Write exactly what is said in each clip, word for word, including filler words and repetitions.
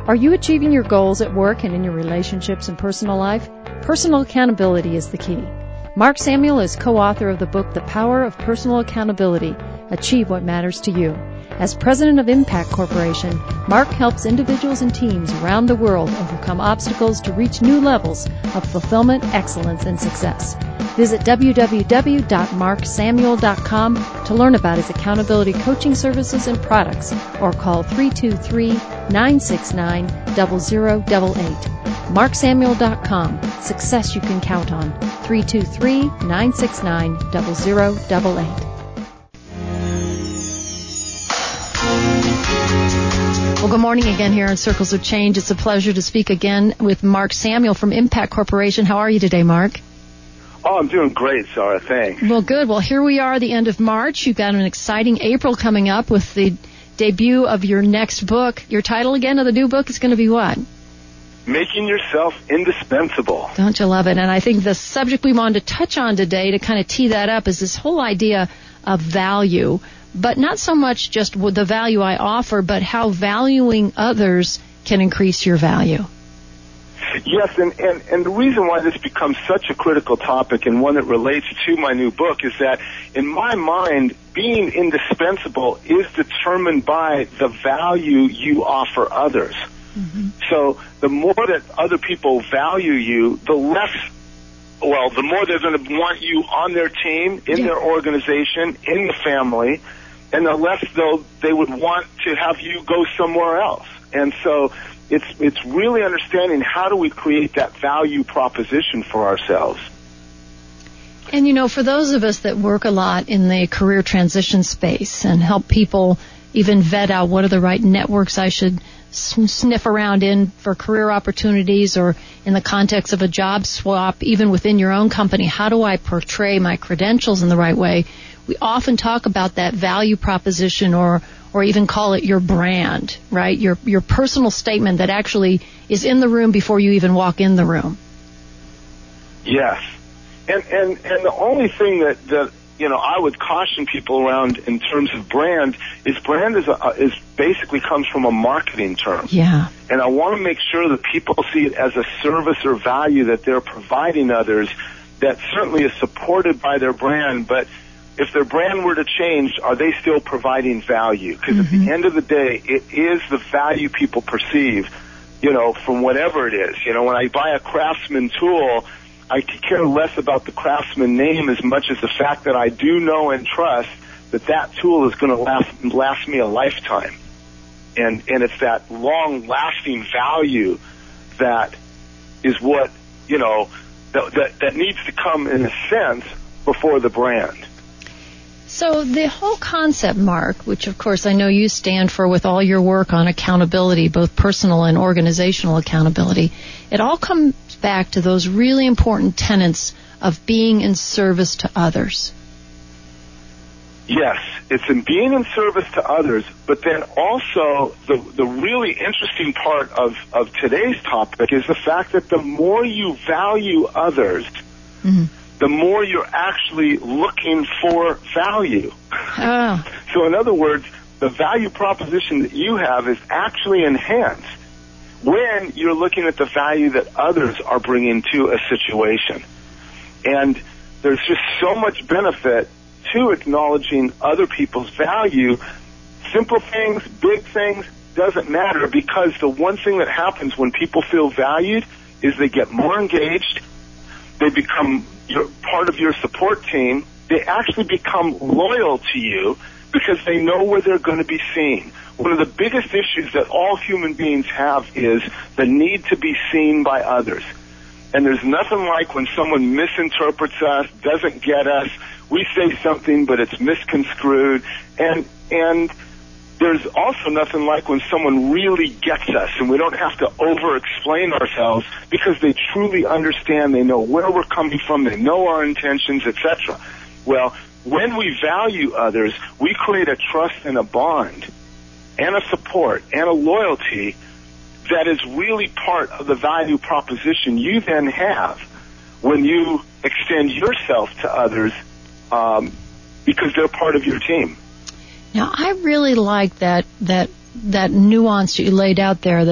Are you achieving your goals at work and in your relationships and personal life? Personal accountability is the key. Mark Samuel is co-author of the book The Power of Personal Accountability, Achieve What Matters to You. As president of Impact Corporation, Mark helps individuals and teams around the world overcome obstacles to reach new levels of fulfillment, excellence, and success. Visit w w w dot mark samuel dot com to learn about his accountability coaching services and products, or call three two three, nine six nine, zero zero eight eight. mark samuel dot com. Success you can count on. three two three, nine six nine, zero zero eight eight. Well, good morning again here on Circles of Change. It's a pleasure to speak again with Mark Samuel from Impact Corporation. How are you today, Mark? Oh, I'm doing great, Sarah. Thanks. Well, good. Well, here we are, the end of March. You've got an exciting April coming up with the debut of your next book. Your title again of the new book is going to be what? Making Yourself Indispensable. Don't you love it? And I think the subject we wanted to touch on today to kind of tee that up is this whole idea of value. But not so much just with the value I offer, but how valuing others can increase your value. Yes, and, and, and the reason why this becomes such a critical topic and one that relates to my new book is that, in my mind, being indispensable is determined by the value you offer others. Mm-hmm. So the more that other people value you, the less, well, the more they're going to want you on their team, in yeah. their organization, in the family, and the less though they would want to have you go somewhere else. And so it's it's really understanding how do we create that value proposition for ourselves. And, you know, for those of us that work a lot in the career transition space and help people even vet out what are the right networks I should sniff around in for career opportunities, or in the context of a job swap, even within your own company, how do I portray my credentials in the right way? We often talk about that value proposition, or or even call it your brand, right? Your your personal statement that actually is in the room before you even walk in the room. Yes. And and, and the only thing that, that you know I would caution people around in terms of brand is brand is a, is basically comes from a marketing term. Yeah. And I want to make sure that people see it as a service or value that they're providing others that certainly is supported by their brand, but if their brand were to change, are they still providing value? Because mm-hmm. at the end of the day, it is the value people perceive, you know, from whatever it is. You know, when I buy a Craftsman tool, I could care less about the Craftsman name as much as the fact that I do know and trust that that tool is going to last last me a lifetime. And and it's that long-lasting value that is what, you know, that, that, that needs to come in a sense before the brand. So the whole concept, Mark, which of course I know you stand for with all your work on accountability, both personal and organizational accountability, it all comes back to those really important tenets of being in service to others. Yes, it's in being in service to others, but then also the the really interesting part of, of today's topic is the fact that the more you value others, mm-hmm. the more you're actually looking for value. Oh. So in other words, the value proposition that you have is actually enhanced when you're looking at the value that others are bringing to a situation. And there's just so much benefit to acknowledging other people's value. Simple things, big things, doesn't matter, because the one thing that happens when people feel valued is they get more engaged, they become your, part of your support team, they actually become loyal to you because they know where they're going to be seen. One of the biggest issues that all human beings have is the need to be seen by others. And there's nothing like when someone misinterprets us, doesn't get us, we say something but it's misconstrued, and and there's also nothing like when someone really gets us and we don't have to over-explain ourselves because they truly understand, they know where we're coming from, they know our intentions, et cetera. Well, when we value others, we create a trust and a bond and a support and a loyalty that is really part of the value proposition you then have when you extend yourself to others um, because they're part of your team. Now, I really like that that that nuance that you laid out there, that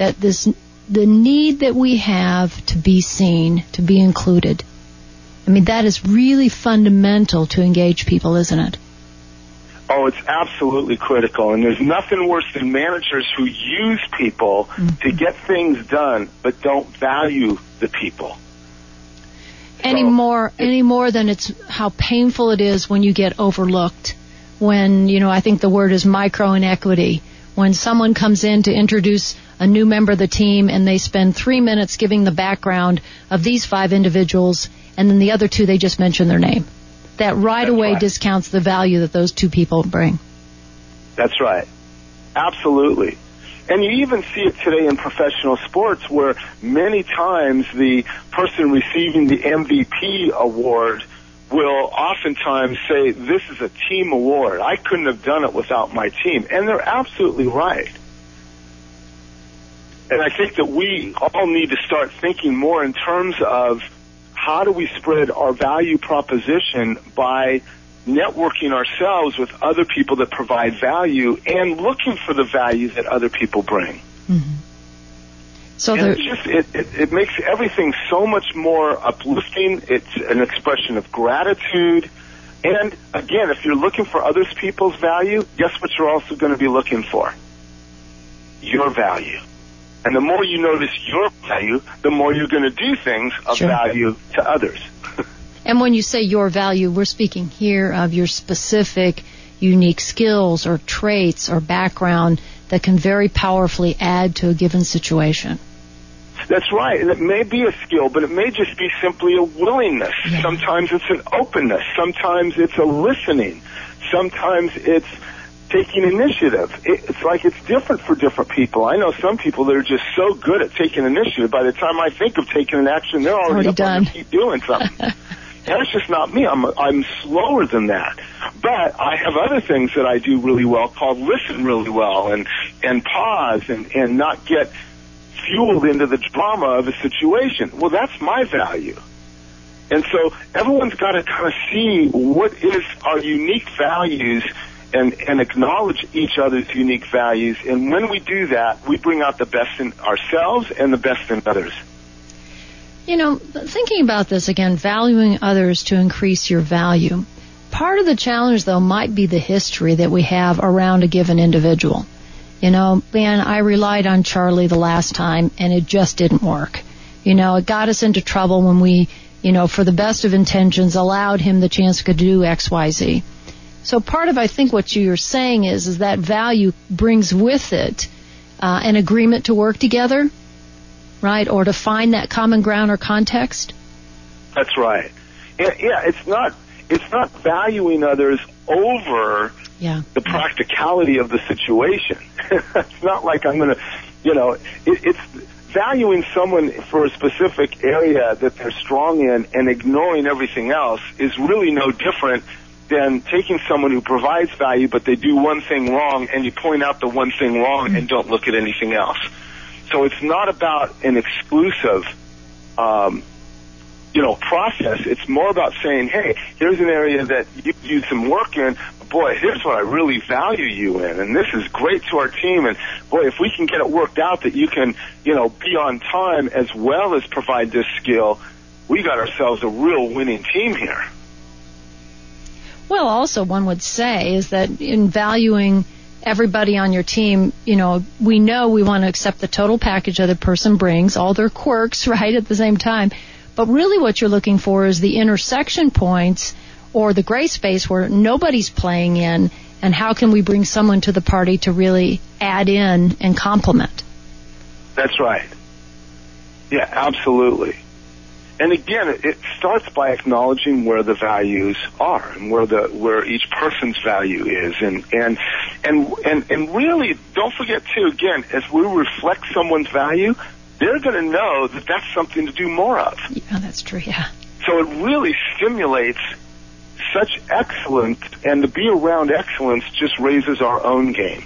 that this the need that we have to be seen, to be included. I mean, that is really fundamental to engage people, isn't it? Oh, it's absolutely critical. And there's nothing worse than managers who use people mm-hmm. to get things done but don't value the people. Any so, more, it, any more than it's how painful it is when you get overlooked. When, you know, I think the word is micro-inequity. When someone comes in to introduce a new member of the team and they spend three minutes giving the background of these five individuals, and then the other two, they just mention their name. That right away right. discounts the value that those two people bring. That's right. Absolutely. And you even see it today in professional sports where many times the person receiving the M V P award will oftentimes say, this is a team award. I couldn't have done it without my team. And they're absolutely right. And I think that we all need to start thinking more in terms of how do we spread our value proposition by networking ourselves with other people that provide value and looking for the value that other people bring. Mm-hmm. So and it's just it, it, it makes everything so much more uplifting. It's an expression of gratitude. And again, if you're looking for other people's value, guess what you're also going to be looking for? Your value. And the more you notice your value, the more you're going to do things of sure. value to others. And when you say your value, we're speaking here of your specific, unique skills or traits or background that can very powerfully add to a given situation. That's right. And it may be a skill, but it may just be simply a willingness. Yeah. Sometimes it's an openness. Sometimes it's a listening. Sometimes it's taking initiative. It's like it's different for different people. I know some people that are just so good at taking initiative, by the time I think of taking an action, they're already, already up done. on their feet doing something. That's just not me. I'm I'm slower than that. But I have other things that I do really well called listen really well and, and pause and, and not get fueled into the drama of a situation. Well, that's my value. And so everyone's got to kind of see what is our unique values and, and acknowledge each other's unique values. And when we do that, we bring out the best in ourselves and the best in others. You know, thinking about this again, valuing others to increase your value, part of the challenge, though, might be the history that we have around a given individual. You know, man, I relied on Charlie the last time, and it just didn't work. You know, it got us into trouble when we, you know, for the best of intentions, allowed him the chance to do X, Y, Z. So part of, I think, what you're saying is, is that value brings with it uh, an agreement to work together, right, or to find that common ground or context? That's right. Yeah, yeah it's not it's not valuing others over yeah. the practicality of the situation. It's not like I'm going to, you know, it, it's valuing someone for a specific area that they're strong in and ignoring everything else is really no different than taking someone who provides value but they do one thing wrong and you point out the one thing wrong mm-hmm. and don't look at anything else. So it's not about an exclusive, um, you know, process. It's more about saying, hey, here's an area that you do some work in. Boy, here's what I really value you in, and this is great to our team. And boy, if we can get it worked out that you can, you know, be on time as well as provide this skill, we got ourselves a real winning team here. Well, also one would say is that in valuing everybody on your team, you know, we know we want to accept the total package that the person brings, all their quirks, right, at the same time. But really what you're looking for is the intersection points or the gray space where nobody's playing in, and how can we bring someone to the party to really add in and complement? That's right. Yeah, absolutely. And again, it starts by acknowledging where the values are and where the where each person's value is, and and and and, and really don't forget too. Again, as we reflect someone's value, they're going to know that that's something to do more of. Yeah, that's true. Yeah. So it really stimulates such excellence, and to be around excellence just raises our own game.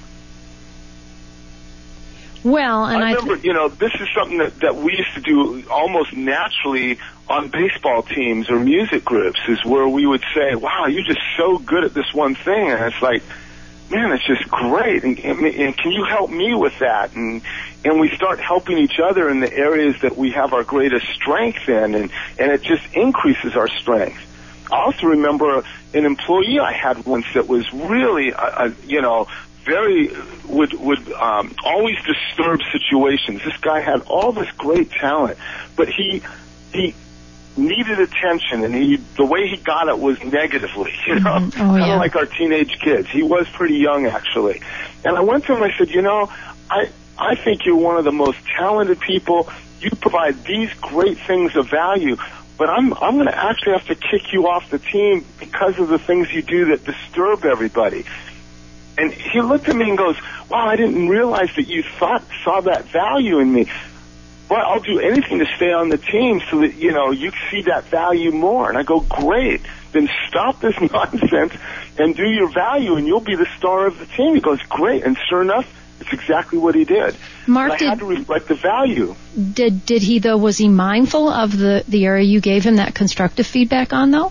Well, and I remember, I th- you know, this is something that, that we used to do almost naturally on baseball teams or music groups, is where we would say, wow, you're just so good at this one thing. And it's like, man, it's just great. And, and, and can you help me with that? And and we start helping each other in the areas that we have our greatest strength in, and, and it just increases our strength. I also remember an employee I had once that was really, uh, uh, you know, very, would, would um, always disturb situations. This guy had all this great talent, but he, he needed attention, and he, the way he got it was negatively, you know, mm-hmm. oh, kind of yeah. like our teenage kids. He was pretty young, actually. And I went to him and I said, you know, I, I think you're one of the most talented people. You provide these great things of value, but I'm I'm going to actually have to kick you off the team because of the things you do that disturb everybody. And he looked at me and goes, wow, I didn't realize that you thought saw that value in me. Well, I'll do anything to stay on the team so that, you know, you see that value more. And I go, great. Then stop this nonsense and do your value, and you'll be the star of the team. He goes, great. And sure enough, it's exactly what he did. Mark, I did, had to reflect the value. Did did he, though, was he mindful of the, the area you gave him that constructive feedback on, though?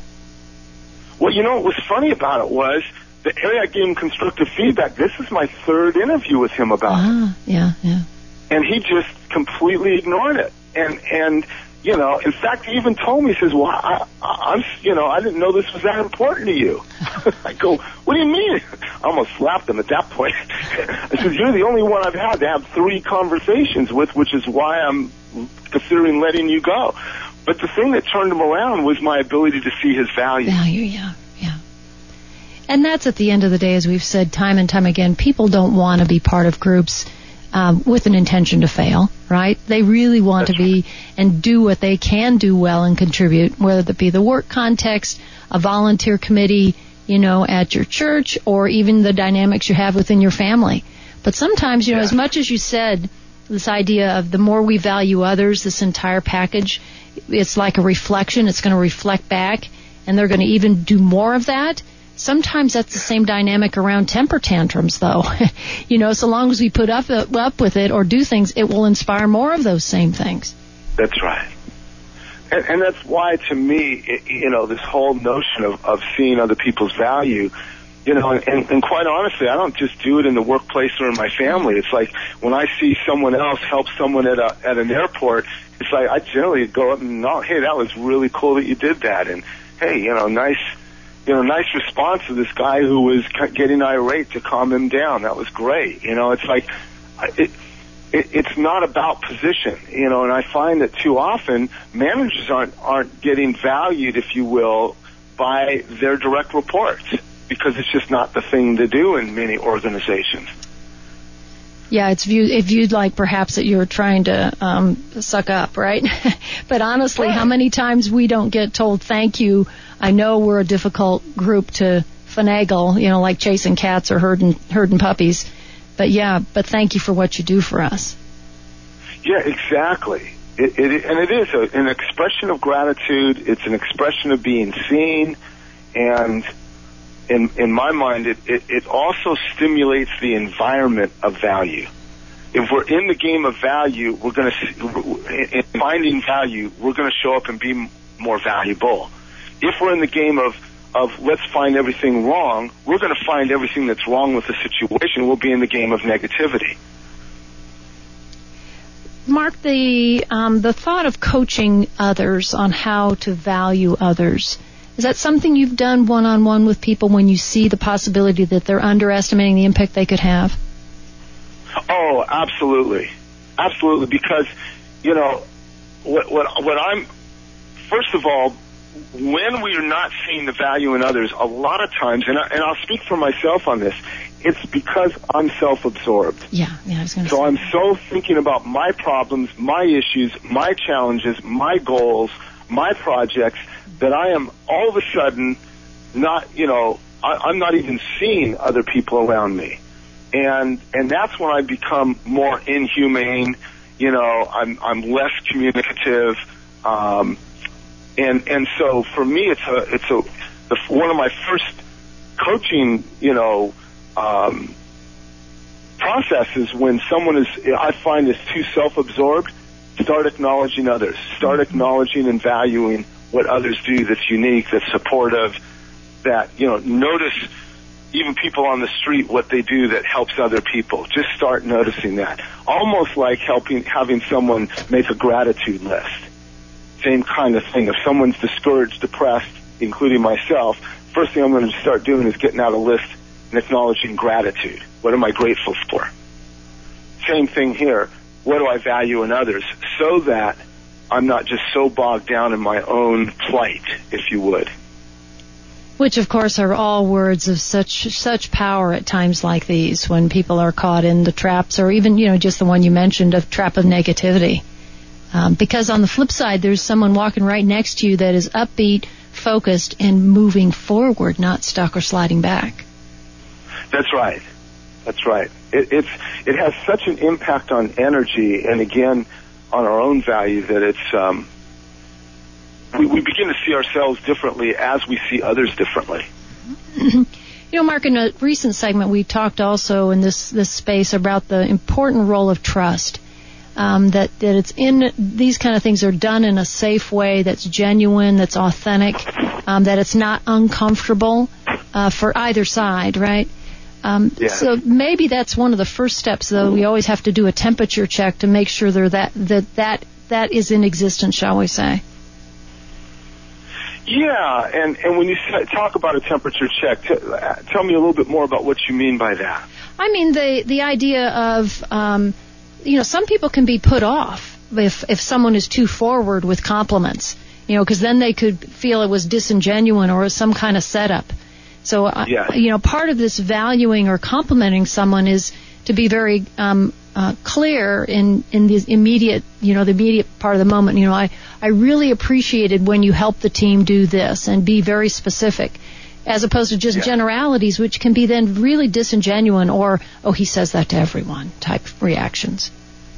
Well, you know what was funny about it was the area I gave him constructive feedback, this is my third interview with him about ah, it. yeah, yeah. And he just completely ignored it. And, and you know, in fact, he even told me, he says, well, I, I, I'm, you know, I didn't know this was that important to you. I go, what do you mean? I almost slapped him at that point. I said, you're the only one I've had to have three conversations with, which is why I'm considering letting you go. But the thing that turned him around was my ability to see his value. Value, yeah, yeah. And that's at the end of the day, as we've said time and time again, people don't want to be part of groups um, with an intention to fail, right? They really want That's to be right. and do what they can do well and contribute, whether it be the work context, a volunteer committee, you know, at your church, or even the dynamics you have within your family. But sometimes, you know, Yeah. as much as you said, this idea of the more we value others, this entire package, it's like a reflection. It's going to reflect back, and they're going to even do more of that. Sometimes that's the same dynamic around temper tantrums, though. You know, so long as we put up up with it or do things, it will inspire more of those same things. That's right. And, and that's why, to me, it, you know, this whole notion of, of seeing other people's value, you know, and, and, and quite honestly, I don't just do it in the workplace or in my family. It's like when I see someone else help someone at a at an airport, it's like I generally go up and, oh, hey, that was really cool that you did that. And, hey, you know, nice... You know, nice response to this guy who was getting irate to calm him down. That was great. You know, it's like, it, it, it's not about position, you know, and I find that too often managers aren't, aren't getting valued, if you will, by their direct reports because it's just not the thing to do in many organizations. Yeah, it's viewed, it viewed like perhaps that you're trying to um, suck up, right? But honestly, Right. how many times we don't get told thank you? I know we're a difficult group to finagle, you know, like chasing cats or herding, herding puppies. But yeah, but thank you for what you do for us. Yeah, exactly. It, it, and it is a, an expression of gratitude. It's an expression of being seen, and in in my mind, it, it, it also stimulates the environment of value. If we're in the game of value, we're going to, in finding value, we're going to show up and be more valuable. If we're in the game of, of let's find everything wrong, we're going to find everything that's wrong with the situation. We'll be in the game of negativity. Mark, the um, the thought of coaching others on how to value others, is that something you've done one-on-one with people when you see the possibility that they're underestimating the impact they could have? Oh, absolutely. Absolutely. Because, you know, what, what, what I'm, first of all, when we are not seeing the value in others, a lot of times, and, I, and I'll speak for myself on this, it's because I'm self-absorbed. Yeah, yeah, I was going to So say I'm that. so thinking about my problems, my issues, my challenges, my goals, my projects, that I am all of a sudden not, you know, I, I'm not even seeing other people around me. And and that's when I become more inhumane, you know, I'm I'm less communicative, um, and and so for me it's a it's a the, one of my first coaching, you know, um, processes when someone is I find is too self-absorbed. Start acknowledging others. Start acknowledging and valuing what others do that's unique, that's supportive. That, you know, notice even people on the street, what they do that helps other people. Just start noticing that. Almost like helping, having someone make a gratitude list. Same kind of thing. If someone's discouraged, depressed, including myself, first thing I'm going to start doing is getting out a list and acknowledging gratitude. What am I grateful for? Same thing here. What do I value in others? So that I'm not just so bogged down in my own plight, if you would. Which, of course, are all words of such such power at times like these, when people are caught in the traps, or even, you know, just the one you mentioned, of trap of negativity. Um, because on the flip side, there's someone walking right next to you that is upbeat, focused, and moving forward, not stuck or sliding back. That's right. That's right. It, it's it has such an impact on energy, and again, on our own value, that it's um, we, we begin to see ourselves differently as we see others differently. You know, Mark, in a recent segment, we talked also in this this space about the important role of trust. Um, that, that it's in, these kind of things are done in a safe way that's genuine, that's authentic, um, that it's not uncomfortable uh, for either side, right? Um, yeah. So maybe that's one of the first steps, though. We always have to do a temperature check to make sure they're that that that that is in existence, shall we say? Yeah, and and when you talk about a temperature check, t- tell me a little bit more about what you mean by that. I mean the the idea of um, you know, some people can be put off if if someone is too forward with compliments, you know, because then they could feel it was disingenuous or some kind of setup. So, uh, yeah. you know, part of this valuing or complimenting someone is to be very um, uh, clear in, in the immediate, you know, the immediate part of the moment. You know, I, I really appreciated when you helped the team do this, and be very specific, as opposed to just yeah. generalities, which can be then really disingenuous or, oh, he says that to everyone type reactions.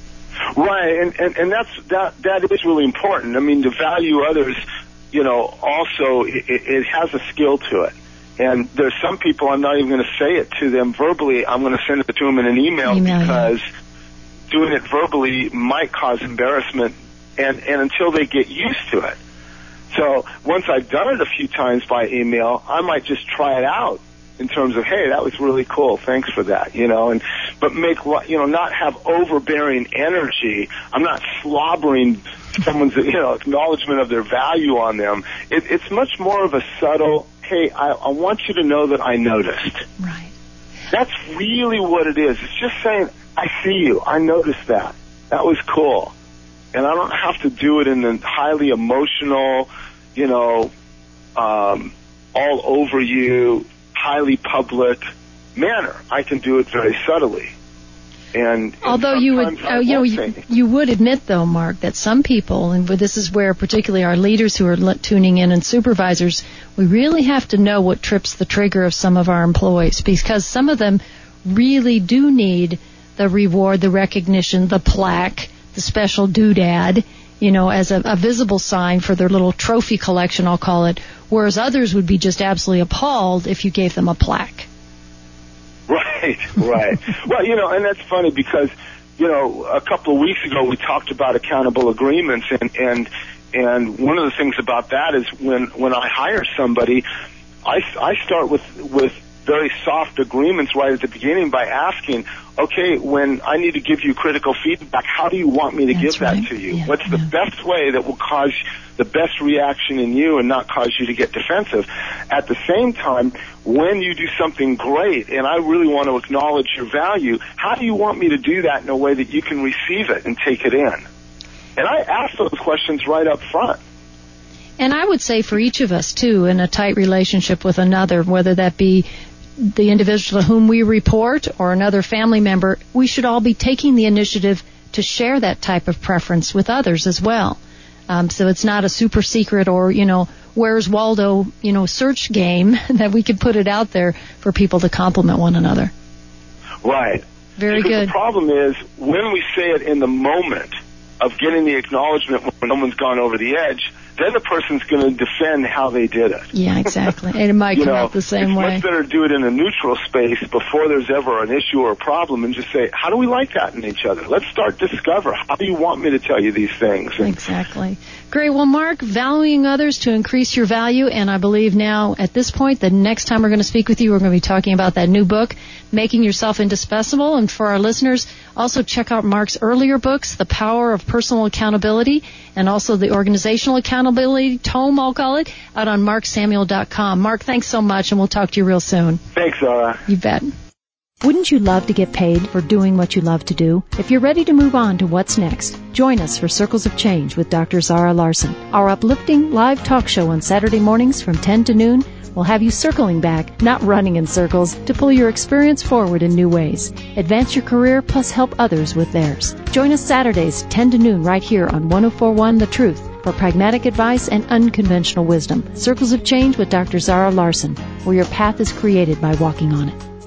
Right, and, and, and that's, that, that is really important. I mean, to value others, you know, also it, it has a skill to it. And there's some people, I'm not even going to say it to them verbally. I'm going to send it to them in an email, email because yeah. doing it verbally might cause embarrassment, and, and until they get used to it. So once I've done it a few times by email, I might just try it out in terms of, hey, that was really cool, thanks for that, you know, and but make, you know, not have overbearing energy. I'm not slobbering someone's, you know, acknowledgement of their value on them. It, it's much more of a subtle, hey, I, I want you to know that I noticed. Right. That's really what it is. It's just saying, I see you. I noticed that. That was cool. And I don't have to do it in a highly emotional, you know, um, all over you, highly public manner. I can do it very subtly. And, and although you would, uh, you know, you, you would admit, though, Mark, that some people, and this is where particularly our leaders who are tuning in and supervisors, we really have to know what trips the trigger of some of our employees, because some of them really do need the reward, the recognition, the plaque, the special doodad, you know, as a, a visible sign for their little trophy collection, I'll call it, whereas others would be just absolutely appalled if you gave them a plaque. Right, right. Well, you know, and that's funny because, you know, a couple of weeks ago we talked about accountable agreements, and, and, and one of the things about that is when, when I hire somebody, I, I start with, with very soft agreements right at the beginning by asking, okay, when I need to give you critical feedback, how do you want me to That's give right. that to you? Yeah, What's the yeah. best way that will cause the best reaction in you and not cause you to get defensive? At the same time, when you do something great and I really want to acknowledge your value, how do you want me to do that in a way that you can receive it and take it in? And I ask those questions right up front. And I would say for each of us, too, in a tight relationship with another, whether that be the individual to whom we report or another family member, we should all be taking the initiative to share that type of preference with others as well. Um, so it's not a super secret or, you know, where's Waldo, you know, search game that we could put it out there for people to compliment one another. Right. Very because good. The problem is when we say it in the moment of getting the acknowledgement when someone's gone over the edge, then the person's going to defend how they did it. Yeah, exactly. And it might you come know, out the same it's way. It's much better to do it in a neutral space before there's ever an issue or a problem and just say, how do we like that in each other? Let's start discover. How do you want me to tell you these things? And exactly. Great. Well, Mark, valuing others to increase your value, and I believe now at this point, the next time we're going to speak with you, we're going to be talking about that new book, Making Yourself Indispensable. And for our listeners, also check out Mark's earlier books, The Power of Personal Accountability, and also the Organizational Accountability Tome, I'll call it, out on mark samuel dot com. Mark, thanks so much, and we'll talk to you real soon. Thanks, Zara. You bet. Wouldn't you love to get paid for doing what you love to do? If you're ready to move on to what's next, join us for Circles of Change with Doctor Zara Larson. Our uplifting live talk show on Saturday mornings from ten to noon will have you circling back, not running in circles, to pull your experience forward in new ways. Advance your career plus help others with theirs. Join us Saturdays, ten to noon, right here on one oh four point one The Truth for pragmatic advice and unconventional wisdom. Circles of Change with Doctor Zara Larson, where your path is created by walking on it.